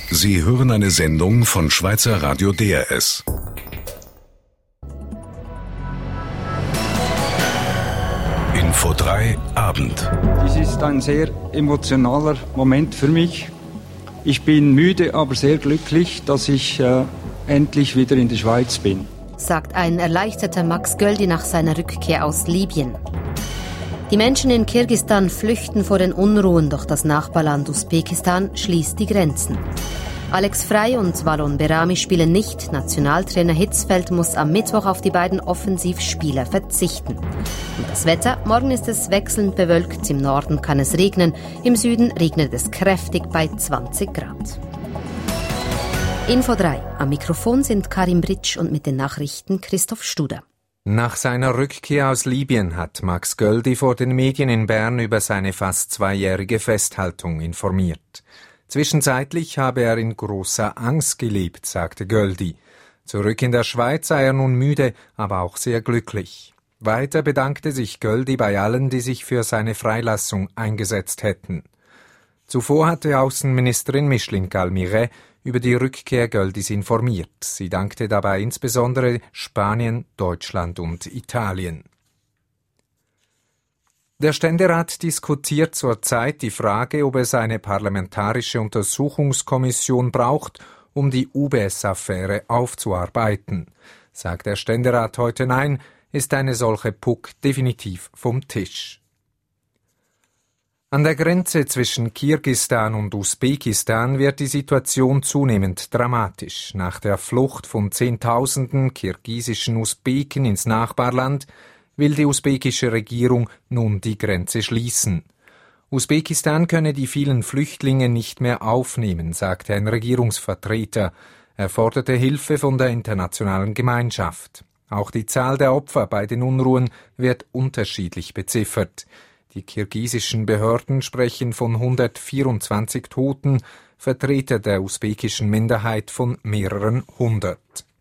Sie hören eine Sendung von Schweizer Radio DRS. Info 3 Abend. Dies ist ein sehr emotionaler Moment für mich. Ich bin müde, aber sehr glücklich, dass ich endlich wieder in der Schweiz bin, sagt ein erleichterter Max Göldi nach seiner Rückkehr aus Libyen. Die Menschen in Kirgisistan flüchten vor den Unruhen, doch das Nachbarland Usbekistan schließt die Grenzen. Alex Frey und Valon Behrami spielen nicht. Nationaltrainer Hitzfeld muss am Mittwoch auf die beiden Offensivspieler verzichten. Und das Wetter? Morgen ist es wechselnd bewölkt. Im Norden kann es regnen. Im Süden regnet es kräftig bei 20 Grad. Info 3. Am Mikrofon sind Karim Britsch und mit den Nachrichten Christoph Studer. Nach seiner Rückkehr aus Libyen hat Max Göldi vor den Medien in Bern über seine fast zweijährige Festhaltung informiert. Zwischenzeitlich habe er in großer Angst gelebt, sagte Göldi. Zurück in der Schweiz sei er nun müde, aber auch sehr glücklich. Weiter bedankte sich Göldi bei allen, die sich für seine Freilassung eingesetzt hätten. Zuvor hatte Außenministerin Micheline Galmire über die Rückkehr Göldis informiert. Sie dankte dabei insbesondere Spanien, Deutschland und Italien. Der Ständerat diskutiert zurzeit die Frage, ob es eine parlamentarische Untersuchungskommission braucht, um die UBS-Affäre aufzuarbeiten. Sagt der Ständerat heute Nein, ist eine solche Puck definitiv vom Tisch. An der Grenze zwischen Kirgisistan und Usbekistan wird die Situation zunehmend dramatisch. Nach der Flucht von Zehntausenden kirgisischen Usbeken ins Nachbarland will die usbekische Regierung nun die Grenze schließen. Usbekistan könne die vielen Flüchtlinge nicht mehr aufnehmen, sagte ein Regierungsvertreter. Er forderte Hilfe von der internationalen Gemeinschaft. Auch die Zahl der Opfer bei den Unruhen wird unterschiedlich beziffert. Die kirgisischen Behörden sprechen von 124 Toten, Vertreter der usbekischen Minderheit von mehreren hundert.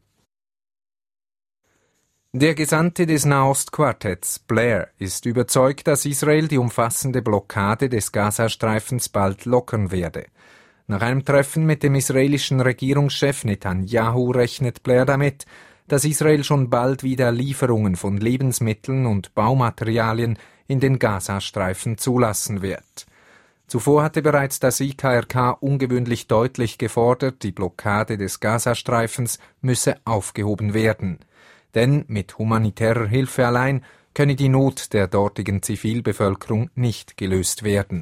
Der Gesandte des Nahost-Quartetts, Blair, ist überzeugt, dass Israel die umfassende Blockade des Gazastreifens bald lockern werde. Nach einem Treffen mit dem israelischen Regierungschef Netanyahu rechnet Blair damit, dass Israel schon bald wieder Lieferungen von Lebensmitteln und Baumaterialien in den Gazastreifen zulassen wird. Zuvor hatte bereits das IKRK ungewöhnlich deutlich gefordert, die Blockade des Gazastreifens müsse aufgehoben werden. Denn mit humanitärer Hilfe allein könne die Not der dortigen Zivilbevölkerung nicht gelöst werden.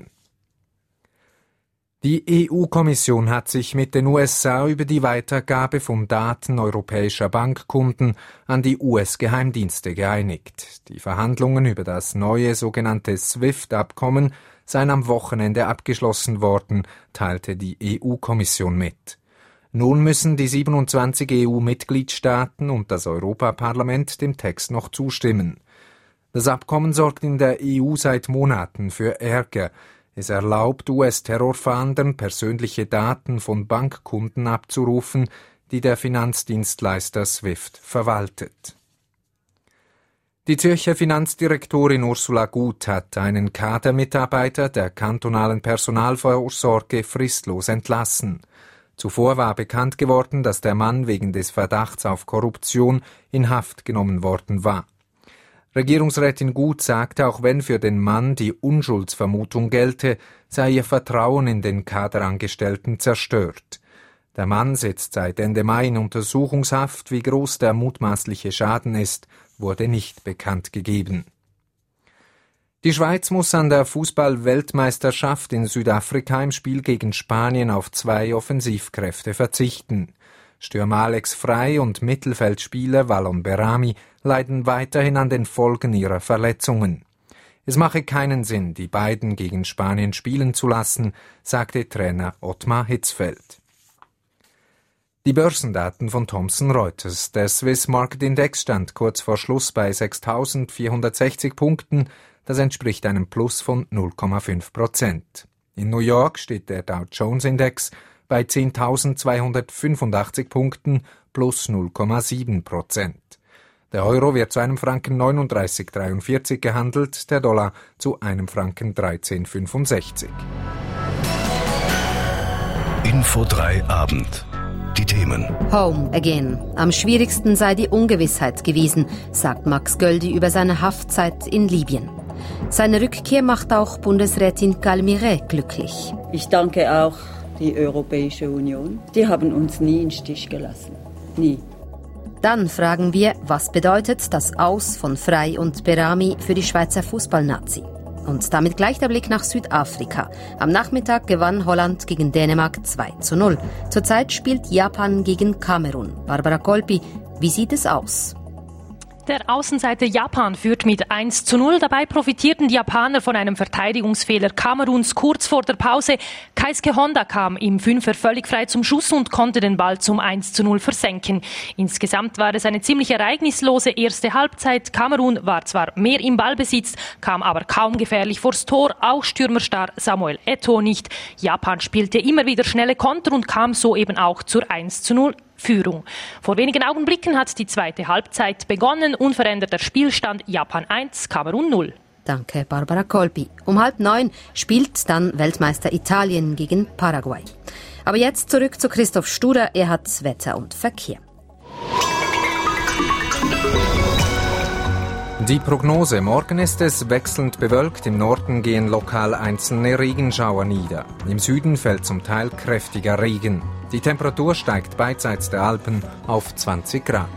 Die EU-Kommission hat sich mit den USA über die Weitergabe von Daten europäischer Bankkunden an die US-Geheimdienste geeinigt. Die Verhandlungen über das neue sogenannte SWIFT-Abkommen seien am Wochenende abgeschlossen worden, teilte die EU-Kommission mit. Nun müssen die 27 EU-Mitgliedstaaten und das Europaparlament dem Text noch zustimmen. Das Abkommen sorgt in der EU seit Monaten für Ärger. Es erlaubt US-Terrorfahndern, persönliche Daten von Bankkunden abzurufen, die der Finanzdienstleister SWIFT verwaltet. Die Zürcher Finanzdirektorin Ursula Gut hat einen Kadermitarbeiter der kantonalen Personalvorsorge fristlos entlassen. Zuvor war bekannt geworden, dass der Mann wegen des Verdachts auf Korruption in Haft genommen worden war. Regierungsrätin Gut sagte, auch wenn für den Mann die Unschuldsvermutung gelte, sei ihr Vertrauen in den Kaderangestellten zerstört. Der Mann sitzt seit Ende Mai in Untersuchungshaft. Wie groß der mutmaßliche Schaden ist, wurde nicht bekannt gegeben. Die Schweiz muss an der Fußball-Weltmeisterschaft in Südafrika im Spiel gegen Spanien auf 2 Offensivkräfte verzichten. Stürmer Alex Frey und Mittelfeldspieler Valon Behrami leiden weiterhin an den Folgen ihrer Verletzungen. Es mache keinen Sinn, die beiden gegen Spanien spielen zu lassen, sagte Trainer Ottmar Hitzfeld. Die Börsendaten von Thomson Reuters. Der Swiss Market Index stand kurz vor Schluss bei 6.460 Punkten. Das entspricht einem Plus von 0,5%. In New York steht der Dow Jones Index bei 10.285 Punkten plus 0,7%. Der Euro wird zu einem Franken 39,43 gehandelt, der Dollar zu einem Franken 13,65. Info 3 Abend. Die Themen. Home again. Am schwierigsten sei die Ungewissheit gewesen, sagt Max Göldi über seine Haftzeit in Libyen. Seine Rückkehr macht auch Bundesrätin Calmiret glücklich. Ich danke auch die Europäische Union. Die haben uns nie im Stich gelassen. Nie. Dann fragen wir, was bedeutet das Aus von Frey und Berami für die Schweizer Fußballnazi? Und damit gleich der Blick nach Südafrika. Am Nachmittag gewann Holland gegen Dänemark 2:0. Zurzeit spielt Japan gegen Kamerun. Barbara Kolpi, wie sieht es aus? Der Außenseiter Japan führt mit 1:0. Dabei profitierten die Japaner von einem Verteidigungsfehler Kameruns kurz vor der Pause. Keisuke Honda kam im Fünfer völlig frei zum Schuss und konnte den Ball zum 1:0 versenken. Insgesamt war es eine ziemlich ereignislose erste Halbzeit. Kamerun war zwar mehr im Ballbesitz, kam aber kaum gefährlich vors Tor, auch Stürmerstar Samuel Eto'o nicht. Japan spielte immer wieder schnelle Konter und kam so eben auch zur 1:0 Führung. Vor wenigen Augenblicken hat die zweite Halbzeit begonnen. Unveränderter Spielstand: Japan 1, Kamerun 0. Danke, Barbara Kolpi. Um 8:30 spielt dann Weltmeister Italien gegen Paraguay. Aber jetzt zurück zu Christoph Studer. Er hat Wetter und Verkehr. Die Prognose: Morgen ist es wechselnd bewölkt, im Norden gehen lokal einzelne Regenschauer nieder. Im Süden fällt zum Teil kräftiger Regen. Die Temperatur steigt beidseits der Alpen auf 20 Grad.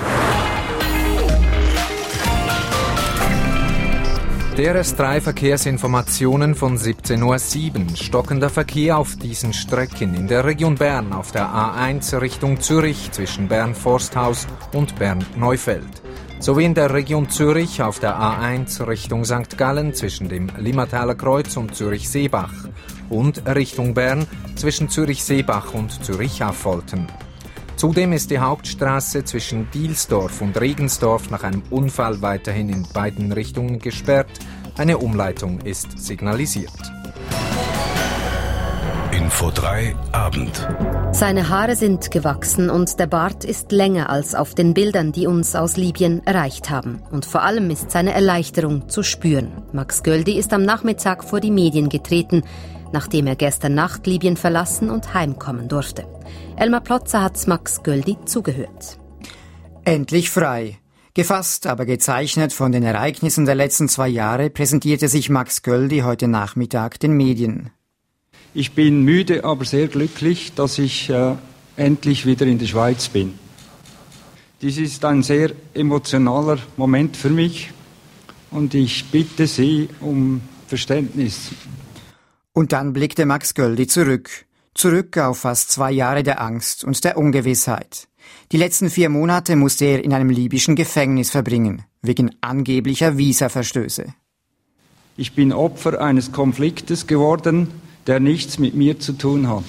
DRS3 Verkehrsinformationen von 17:07 Uhr. Stockender Verkehr auf diesen Strecken in der Region Bern auf der A1 Richtung Zürich zwischen Bern-Forsthaus und Bern-Neufeld. Sowie in der Region Zürich auf der A1 Richtung St. Gallen zwischen dem Limmertaler Kreuz und Zürich-Seebach und Richtung Bern zwischen Zürich-Seebach und Zürich-Affolten. Zudem ist die Hauptstraße zwischen Dielsdorf und Regensdorf nach einem Unfall weiterhin in beiden Richtungen gesperrt. Eine Umleitung ist signalisiert. Info 3 Abend. Seine Haare sind gewachsen und der Bart ist länger als auf den Bildern, die uns aus Libyen erreicht haben. Und vor allem ist seine Erleichterung zu spüren. Max Göldi ist am Nachmittag vor die Medien getreten, nachdem er gestern Nacht Libyen verlassen und heimkommen durfte. Elmar Plotzer hat Max Göldi zugehört. Endlich frei. Gefasst, aber gezeichnet von den Ereignissen der letzten 2 Jahre, präsentierte sich Max Göldi heute Nachmittag den Medien. Ich bin müde, aber sehr glücklich, dass ich endlich wieder in der Schweiz bin. Dies ist ein sehr emotionaler Moment für mich und ich bitte Sie um Verständnis. Und dann blickte Max Göldi zurück auf fast 2 Jahre der Angst und der Ungewissheit. Die letzten 4 Monate musste er in einem libyschen Gefängnis verbringen, wegen angeblicher Visaverstöße. Ich bin Opfer eines Konfliktes geworden, der nichts mit mir zu tun hat.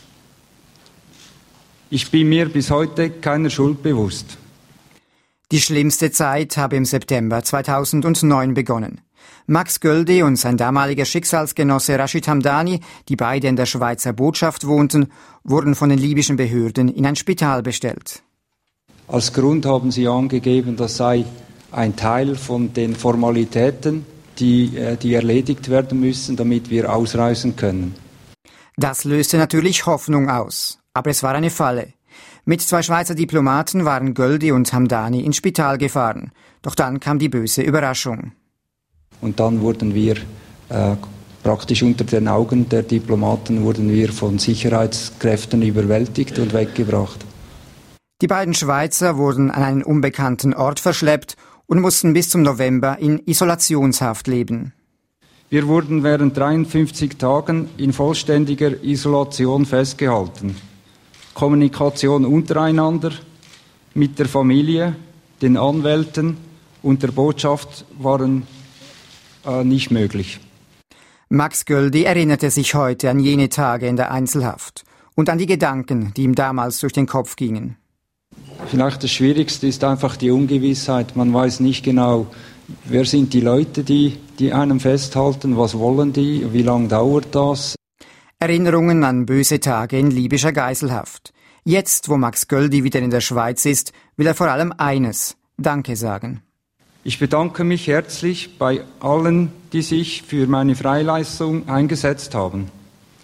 Ich bin mir bis heute keiner Schuld bewusst. Die schlimmste Zeit habe im September 2009 begonnen. Max Göldi und sein damaliger Schicksalsgenosse Rashid Hamdani, die beide in der Schweizer Botschaft wohnten, wurden von den libyschen Behörden in ein Spital bestellt. Als Grund haben sie angegeben, das sei ein Teil von den Formalitäten, die erledigt werden müssen, damit wir ausreisen können. Das löste natürlich Hoffnung aus, aber es war eine Falle. Mit 2 Schweizer Diplomaten waren Göldi und Hamdani ins Spital gefahren. Doch dann kam die böse Überraschung. Und dann wurden wir praktisch unter den Augen der Diplomaten wurden wir von Sicherheitskräften überwältigt und weggebracht. Die beiden Schweizer wurden an einen unbekannten Ort verschleppt und mussten bis zum November in Isolationshaft leben. Wir wurden während 53 Tagen in vollständiger Isolation festgehalten. Kommunikation untereinander, mit der Familie, den Anwälten und der Botschaft waren nicht möglich. Max Göldi erinnerte sich heute an jene Tage in der Einzelhaft und an die Gedanken, die ihm damals durch den Kopf gingen. Vielleicht das Schwierigste ist einfach die Ungewissheit. Man weiß nicht genau, wer sind die Leute, die einem festhalten, was wollen die, wie lange dauert das. Erinnerungen an böse Tage in libyscher Geiselhaft. Jetzt, wo Max Göldi wieder in der Schweiz ist, will er vor allem eines: Danke sagen. Ich bedanke mich herzlich bei allen, die sich für meine Freilassung eingesetzt haben.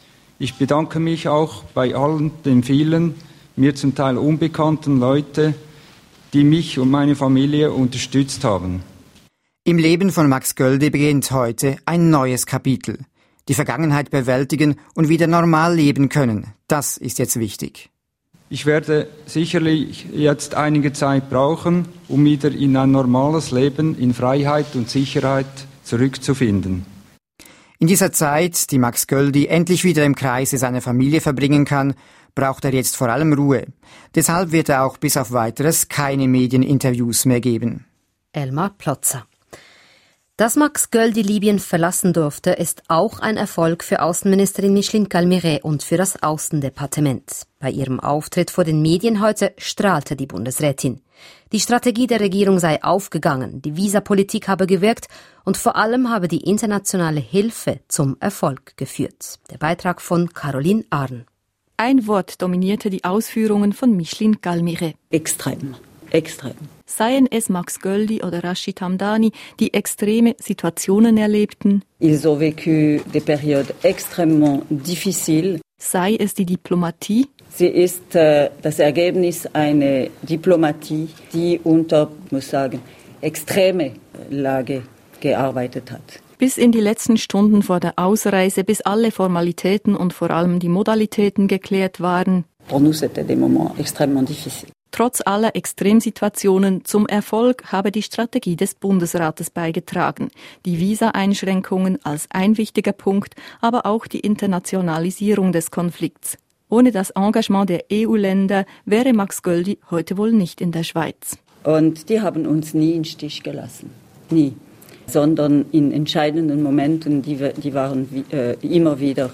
Ich bedanke mich auch bei allen den vielen, mir zum Teil unbekannten Leuten, die mich und meine Familie unterstützt haben. Im Leben von Max Göldi beginnt heute ein neues Kapitel. Die Vergangenheit bewältigen und wieder normal leben können, das ist jetzt wichtig. Ich werde sicherlich jetzt einige Zeit brauchen, um wieder in ein normales Leben in Freiheit und Sicherheit zurückzufinden. In dieser Zeit, die Max Göldi endlich wieder im Kreise seiner Familie verbringen kann, braucht er jetzt vor allem Ruhe. Deshalb wird er auch bis auf Weiteres keine Medieninterviews mehr geben. Elmar Plotzer. Dass Max Göldi Libyen verlassen durfte, ist auch ein Erfolg für Außenministerin Micheline Calmeret und für das Außendepartement. Bei ihrem Auftritt vor den Medien heute strahlte die Bundesrätin. Die Strategie der Regierung sei aufgegangen, die Visapolitik habe gewirkt und vor allem habe die internationale Hilfe zum Erfolg geführt. Der Beitrag von Caroline Arn. Ein Wort dominierte die Ausführungen von Micheline Calmeret. Extrem, extrem. Seien es Max Göldi oder Rachid Hamdani, die extreme Situationen erlebten. Ils ont vécu des périodes extrêmement difficiles. Sei es die Diplomatie. Sie ist das Ergebnis einer Diplomatie, die unter, muss sagen, extreme Lage gearbeitet hat. Bis in die letzten Stunden vor der Ausreise, bis alle Formalitäten und vor allem die Modalitäten geklärt waren. Pour nous, c'était des moments extrêmement difficiles. Trotz aller Extremsituationen zum Erfolg habe die Strategie des Bundesrates beigetragen. Die Visa-Einschränkungen als ein wichtiger Punkt, aber auch die Internationalisierung des Konflikts. Ohne das Engagement der EU-Länder wäre Max Göldi heute wohl nicht in der Schweiz. Und die haben uns nie im Stich gelassen. Nie. Sondern in entscheidenden Momenten, die waren immer wieder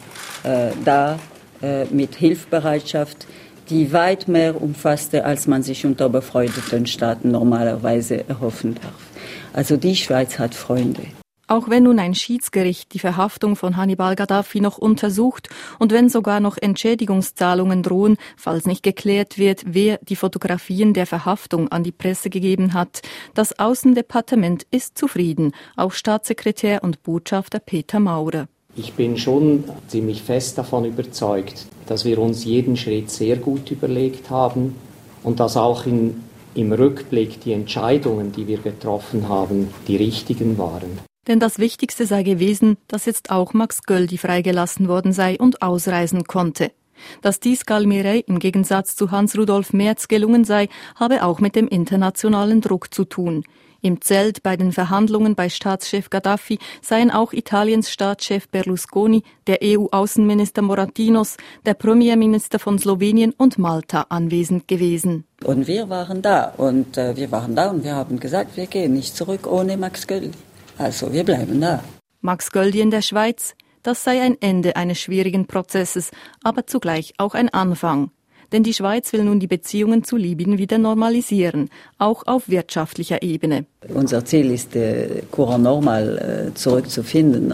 da mit Hilfsbereitschaft, die weit mehr umfasste, als man sich unter befreundeten Staaten normalerweise erhoffen darf. Also die Schweiz hat Freunde. Auch wenn nun ein Schiedsgericht die Verhaftung von Hannibal Gaddafi noch untersucht und wenn sogar noch Entschädigungszahlungen drohen, falls nicht geklärt wird, wer die Fotografien der Verhaftung an die Presse gegeben hat, das Außendepartement ist zufrieden, auch Staatssekretär und Botschafter Peter Maurer. Ich bin schon ziemlich fest davon überzeugt, dass wir uns jeden Schritt sehr gut überlegt haben und dass auch im Rückblick die Entscheidungen, die wir getroffen haben, die richtigen waren. Denn das Wichtigste sei gewesen, dass jetzt auch Max Göldi freigelassen worden sei und ausreisen konnte. Dass dies Calmeret im Gegensatz zu Hans-Rudolf Merz gelungen sei, habe auch mit dem internationalen Druck zu tun. Im Zelt bei den Verhandlungen bei Staatschef Gaddafi seien auch Italiens Staatschef Berlusconi, der EU-Außenminister Moratinos, der Premierminister von Slowenien und Malta anwesend gewesen. Und wir waren da und wir haben gesagt, wir gehen nicht zurück ohne Max Göldi. Also wir bleiben da. Max Göldi in der Schweiz, das sei ein Ende eines schwierigen Prozesses, aber zugleich auch ein Anfang. Denn die Schweiz will nun die Beziehungen zu Libyen wieder normalisieren, auch auf wirtschaftlicher Ebene. Unser Ziel ist, Courant normal zurückzufinden.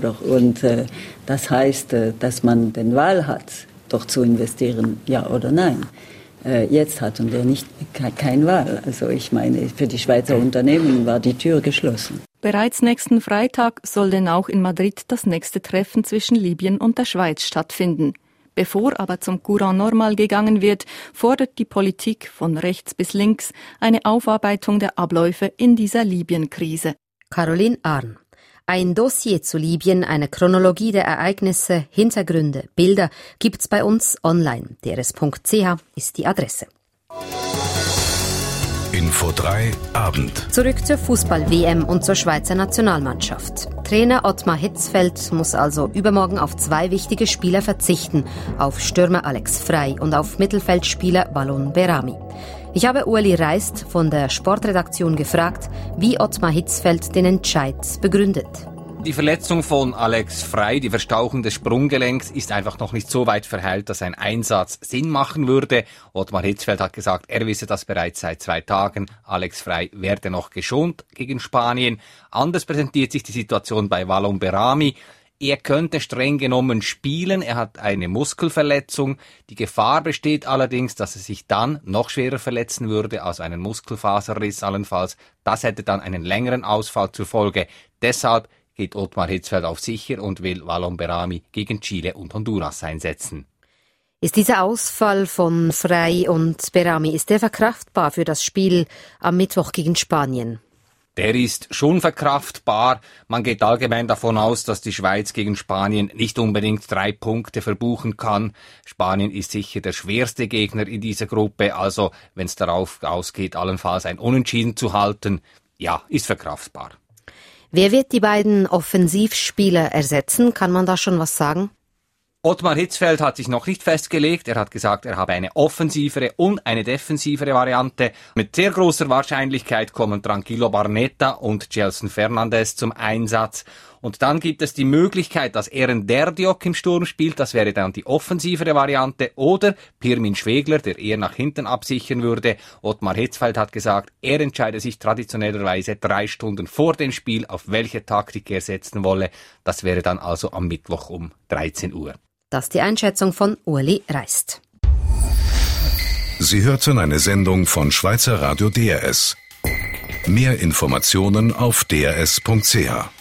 Und das heißt, dass man den Wahl hat, doch zu investieren, ja oder nein. Jetzt hatten wir keine Wahl. Also ich meine, für die Schweizer Unternehmen war die Tür geschlossen. Bereits nächsten Freitag soll denn auch in Madrid das nächste Treffen zwischen Libyen und der Schweiz stattfinden. Bevor aber zum Courant normal gegangen wird, fordert die Politik von rechts bis links eine Aufarbeitung der Abläufe in dieser Libyen-Krise. Caroline Arn. Ein Dossier zu Libyen, eine Chronologie der Ereignisse, Hintergründe, Bilder gibt's bei uns online. drs.ch ist die Adresse. Info 3 Abend. Zurück zur Fußball-WM und zur Schweizer Nationalmannschaft. Trainer Ottmar Hitzfeld muss also übermorgen auf 2 wichtige Spieler verzichten, auf Stürmer Alex Frey und auf Mittelfeldspieler Walon Berami. Ich habe Ueli Reist von der Sportredaktion gefragt, wie Ottmar Hitzfeld den Entscheid begründet. Die Verletzung von Alex Frey, die Verstauchung des Sprunggelenks, ist einfach noch nicht so weit verheilt, dass ein Einsatz Sinn machen würde. Ottmar Hitzfeld hat gesagt, er wisse das bereits seit 2 Tagen. Alex Frey werde noch geschont gegen Spanien. Anders präsentiert sich die Situation bei Walon Berami. Er könnte streng genommen spielen, er hat eine Muskelverletzung. Die Gefahr besteht allerdings, dass er sich dann noch schwerer verletzen würde, also einen Muskelfaserriss allenfalls. Das hätte dann einen längeren Ausfall zur Folge. Deshalb geht Ottmar Hitzfeld auf sicher und will Walon Behrami gegen Chile und Honduras einsetzen. Ist dieser Ausfall von Frey und Behrami, ist der verkraftbar für das Spiel am Mittwoch gegen Spanien? Der ist schon verkraftbar. Man geht allgemein davon aus, dass die Schweiz gegen Spanien nicht unbedingt 3 Punkte verbuchen kann. Spanien ist sicher der schwerste Gegner in dieser Gruppe. Also, wenn es darauf ausgeht, allenfalls ein Unentschieden zu halten, ja, ist verkraftbar. Wer wird die beiden Offensivspieler ersetzen? Kann man da schon was sagen? Ottmar Hitzfeld hat sich noch nicht festgelegt. Er hat gesagt, er habe eine offensivere und eine defensivere Variante. Mit sehr großer Wahrscheinlichkeit kommen Tranquillo Barnetta und Gelson Fernandes zum Einsatz. Und dann gibt es die Möglichkeit, dass Eren Derdiok im Sturm spielt. Das wäre dann die offensivere Variante. Oder Pirmin Schwegler, der eher nach hinten absichern würde. Ottmar Hitzfeld hat gesagt, er entscheide sich traditionellerweise 3 Stunden vor dem Spiel, auf welche Taktik er setzen wolle. Das wäre dann also am Mittwoch um 13 Uhr. Das ist die Einschätzung von Ueli Reist. Sie hörten eine Sendung von Schweizer Radio DRS. Mehr Informationen auf drs.ch.